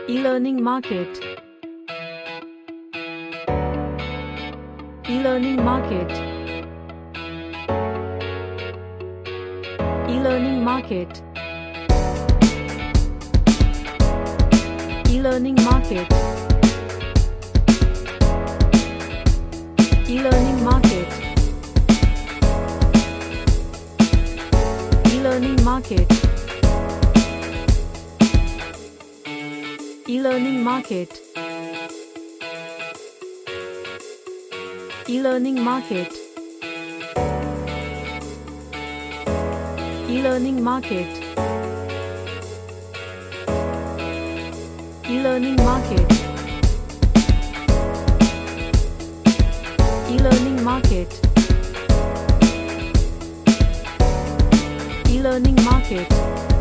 E-learning market. E-learning market. E-learning market. E-learning market. E-learning market. E-learning market. E-learning market. E-learning market. E-learning market. E-learning market. E-learning market. E-learning market.